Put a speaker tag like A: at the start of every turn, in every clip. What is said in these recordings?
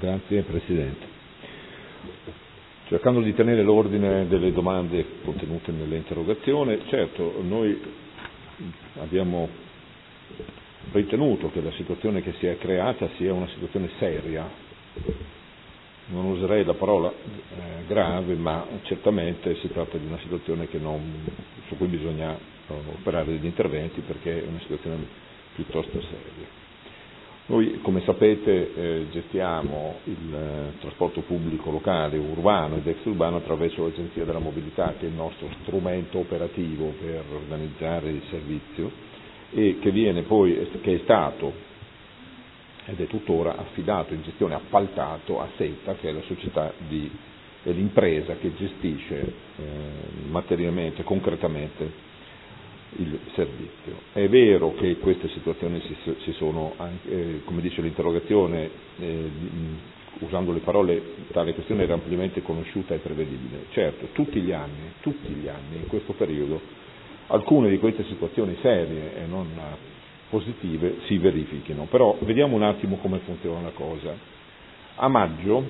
A: Grazie Presidente. Cercando di tenere l'ordine delle domande contenute nell'interrogazione, certo noi abbiamo ritenuto che la situazione che si è creata sia una situazione seria, non userei la parola grave, ma certamente si tratta di una situazione su cui bisogna operare degli interventi perché è una situazione piuttosto seria. Noi, come sapete, gestiamo il trasporto pubblico locale, urbano ed extraurbano attraverso l'Agenzia della Mobilità, che è il nostro strumento operativo per organizzare il servizio e che è stato ed è tuttora affidato in gestione, appaltato a SETA, che è la società è l'impresa che gestisce materialmente, concretamente il servizio. È vero che queste situazioni si sono, come dice l'interrogazione, usando le parole, tale questione era ampiamente conosciuta e prevedibile. Certo, tutti gli anni, in questo periodo, alcune di queste situazioni serie e non positive si verifichino. Però vediamo un attimo come funziona la cosa. A maggio,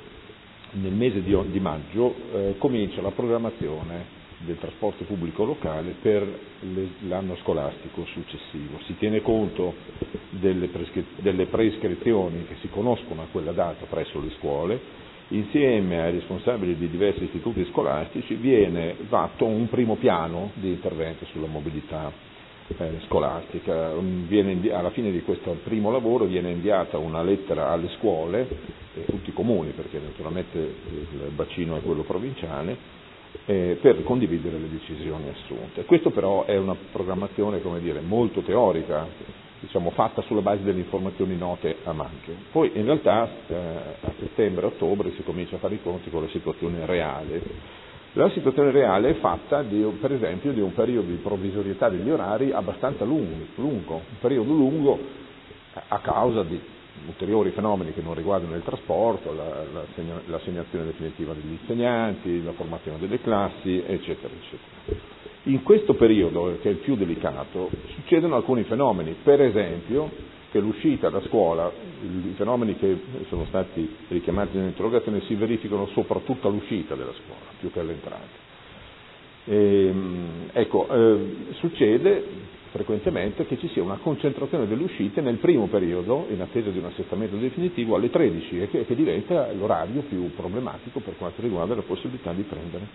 A: nel mese di maggio, comincia la programmazione del trasporto pubblico locale per l'anno scolastico successivo. Si tiene conto delle prescrizioni che si conoscono a quella data presso le scuole, insieme ai responsabili di diversi istituti scolastici viene fatto un primo piano di intervento sulla mobilità scolastica. Alla fine di questo primo lavoro viene inviata una lettera alle scuole e tutti i comuni, perché naturalmente il bacino è quello provinciale, per condividere le decisioni assunte. Questo però è una programmazione, molto teorica, fatta sulla base delle informazioni note a maggio. Poi in realtà a settembre-ottobre si comincia a fare i conti con la situazione reale. La situazione reale è fatta per esempio di un periodo di provvisorietà degli orari abbastanza lungo, un periodo lungo a causa di ulteriori fenomeni che non riguardano il trasporto, l'assegnazione definitiva degli insegnanti, la formazione delle classi, eccetera, eccetera. In questo periodo, che è il più delicato, succedono alcuni fenomeni, per esempio che l'uscita da scuola, i fenomeni che sono stati richiamati nell'interrogazione si verificano soprattutto all'uscita della scuola, più che all'entrata. Succede frequentemente che ci sia una concentrazione delle uscite nel primo periodo, in attesa di un assestamento definitivo, alle 13, e che diventa l'orario più problematico per quanto riguarda la possibilità di prendere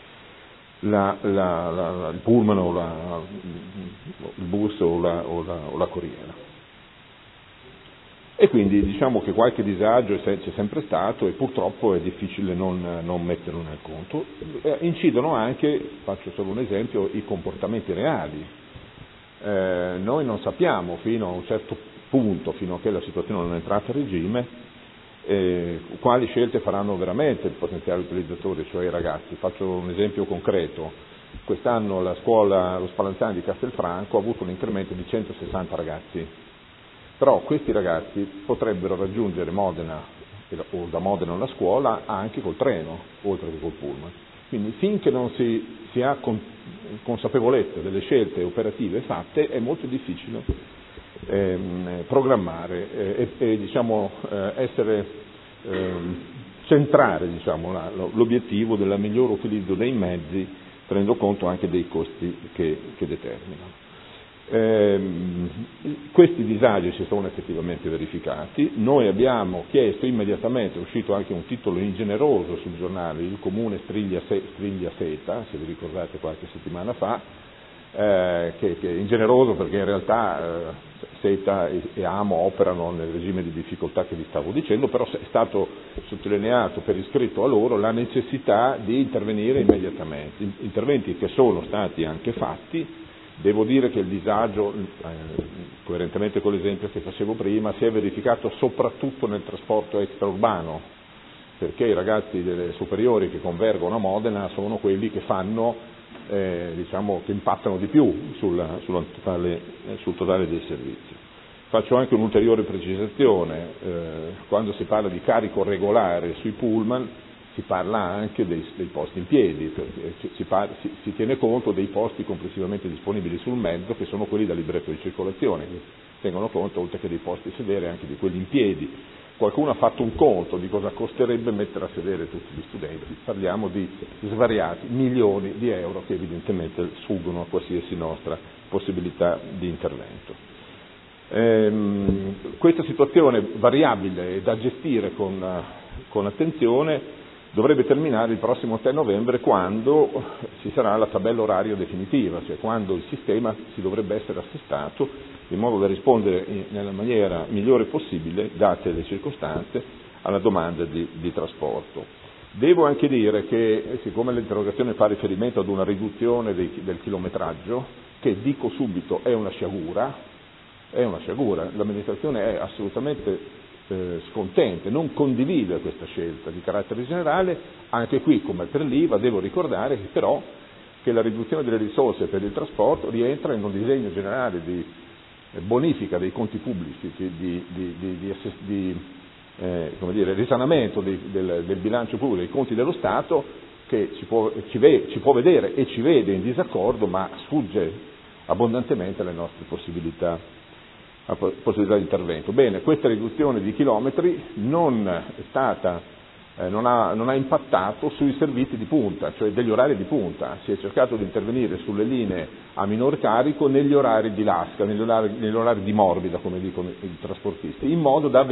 A: il pullman o il bus o la corriera. E quindi diciamo che qualche disagio c'è sempre stato e purtroppo è difficile non metterlo nel conto. Incidono anche, faccio solo un esempio, i comportamenti reali. Noi non sappiamo fino a un certo punto, fino a che la situazione non è entrata a regime, quali scelte faranno veramente il potenziale utilizzatore, cioè i ragazzi. Faccio un esempio concreto. Quest'anno la scuola, lo Spallanzani di Castelfranco, ha avuto un incremento di 160 ragazzi, però questi ragazzi potrebbero raggiungere Modena o da Modena alla scuola anche col treno, oltre che col pullman. Quindi finché non si ha consapevolezza delle scelte operative fatte è molto difficile programmare centrare l'obiettivo del miglior utilizzo dei mezzi, tenendo conto anche dei costi che determinano. Questi disagi si sono effettivamente verificati. Noi abbiamo chiesto immediatamente, è uscito anche un titolo ingeneroso sul giornale, il comune striglia SETA, se vi ricordate qualche settimana fa, che è ingeneroso perché in realtà SETA e AMO operano nel regime di difficoltà che vi stavo dicendo, però è stato sottolineato per iscritto a loro la necessità di intervenire immediatamente, interventi che sono stati anche fatti. Devo dire che il disagio, coerentemente con l'esempio che facevo prima, si è verificato soprattutto nel trasporto extraurbano, perché i ragazzi delle superiori che convergono a Modena sono quelli che che impattano di più sul totale dei servizi. Faccio anche un'ulteriore precisazione, quando si parla di carico regolare sui pullman si parla anche dei posti in piedi, perché si tiene conto dei posti complessivamente disponibili sul mezzo, che sono quelli da libretto di circolazione, che tengono conto, oltre che dei posti a sedere, anche di quelli in piedi. qualcuno ha fatto un conto di cosa costerebbe mettere a sedere tutti gli studenti, parliamo di svariati milioni di euro che evidentemente sfuggono a qualsiasi nostra possibilità di intervento. Questa situazione variabile e da gestire con attenzione dovrebbe terminare il prossimo 3 novembre, quando ci sarà la tabella oraria definitiva, cioè quando il sistema si dovrebbe essere assestato in modo da rispondere nella maniera migliore possibile, date le circostanze, alla domanda di trasporto. Devo anche dire che, siccome l'interrogazione fa riferimento ad una riduzione del chilometraggio, che dico subito è una sciagura, l'amministrazione è assolutamente scontente, non condivide questa scelta di carattere generale. Anche qui, come per l'IVA, devo ricordare che però che la riduzione delle risorse per il trasporto rientra in un disegno generale di bonifica dei conti pubblici, di risanamento del bilancio pubblico, dei conti dello Stato, che ci può vedere e ci vede in disaccordo, ma sfugge abbondantemente alle nostre possibilità di intervento. Bene, questa riduzione di chilometri non ha impattato sui servizi di punta, cioè degli orari di punta. Si è cercato di intervenire sulle linee a minor carico negli orari di lasca, negli orari di morbida, come dicono i trasportisti, in modo da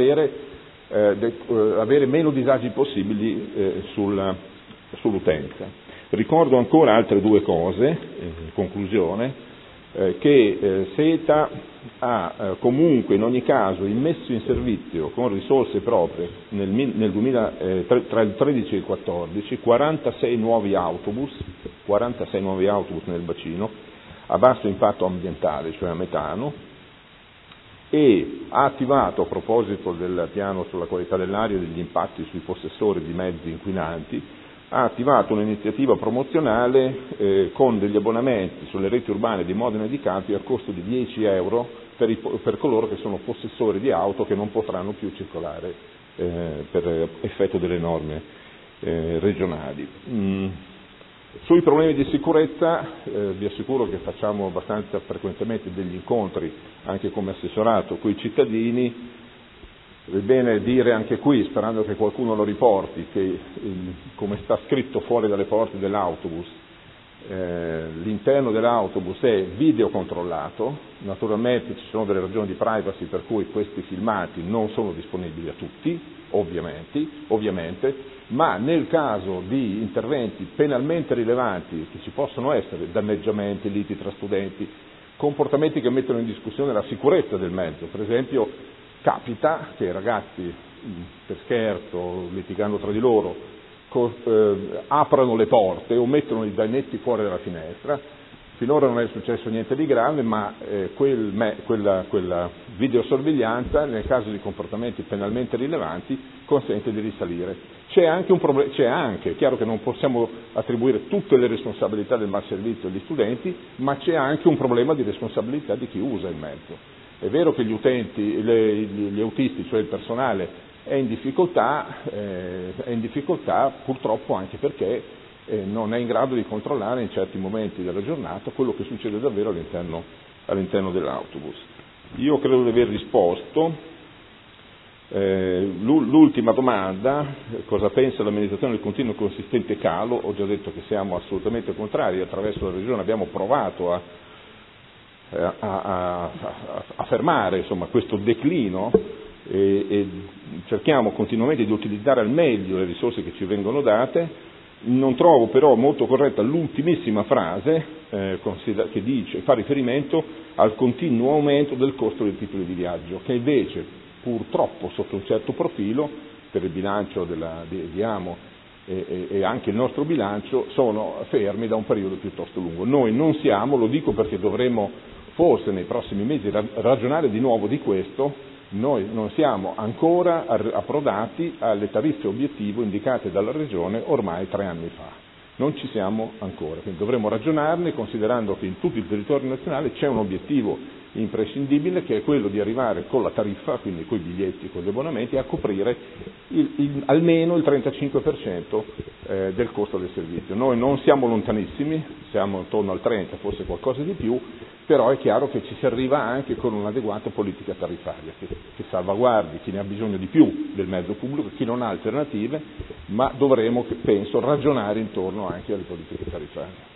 A: avere meno disagi possibili sull'utenza. Ricordo ancora altre due cose, in conclusione, che SETA ha comunque in ogni caso immesso in servizio con risorse proprie tra il 13 e il 14 46 nuovi autobus nel bacino a basso impatto ambientale, cioè a metano, e ha attivato, a proposito del piano sulla qualità dell'aria e degli impatti sui possessori di mezzi inquinanti, ha attivato un'iniziativa promozionale con degli abbonamenti sulle reti urbane di Modena e di Capri a costo di 10 euro per coloro che sono possessori di auto che non potranno più circolare per effetto delle norme regionali. Sui problemi di sicurezza vi assicuro che facciamo abbastanza frequentemente degli incontri anche come assessorato con i cittadini. È bene dire anche qui, sperando che qualcuno lo riporti, che come sta scritto fuori dalle porte dell'autobus, l'interno dell'autobus è videocontrollato. Naturalmente ci sono delle ragioni di privacy per cui questi filmati non sono disponibili a tutti, ovviamente, ma nel caso di interventi penalmente rilevanti, che ci possono essere danneggiamenti, liti tra studenti, comportamenti che mettono in discussione la sicurezza del mezzo, per esempio capita che i ragazzi, per scherzo, litigando tra di loro, aprano le porte o mettono i dainetti fuori dalla finestra. Finora non è successo niente di grave, ma quella videosorveglianza, nel caso di comportamenti penalmente rilevanti, consente di risalire. C'è anche, è chiaro che non possiamo attribuire tutte le responsabilità del malservizio agli studenti, ma c'è anche un problema di responsabilità di chi usa il mezzo. È vero che gli utenti, gli autisti, cioè il personale, è in difficoltà purtroppo anche perché non è in grado di controllare in certi momenti della giornata quello che succede davvero all'interno dell'autobus. Io credo di aver risposto. L'ultima domanda, cosa pensa l'amministrazione del continuo e consistente calo? Ho già detto che siamo assolutamente contrari. Attraverso la Regione abbiamo provato a fermare insomma questo declino e cerchiamo continuamente di utilizzare al meglio le risorse che ci vengono date. Non trovo però molto corretta l'ultimissima frase che fa riferimento al continuo aumento del costo dei titoli di viaggio, che invece purtroppo sotto un certo profilo, per il bilancio di Amo e anche il nostro bilancio, sono fermi da un periodo piuttosto lungo. Noi non siamo, lo dico perché dovremo forse nei prossimi mesi ragionare di nuovo di questo, noi non siamo ancora approdati alle tariffe obiettivo indicate dalla Regione ormai 3 anni fa. Non ci siamo ancora, quindi dovremo ragionarne considerando che in tutto il territorio nazionale c'è un obiettivo imprescindibile che è quello di arrivare con la tariffa, quindi con i biglietti, con gli abbonamenti, a coprire almeno il 35% del costo del servizio. Noi non siamo lontanissimi, siamo intorno al 30%, forse qualcosa di più, però è chiaro che ci si arriva anche con un'adeguata politica tariffaria che salvaguardi chi ne ha bisogno di più del mezzo pubblico, chi non ha alternative, ma dovremo, penso, ragionare intorno anche alle politiche tariffarie.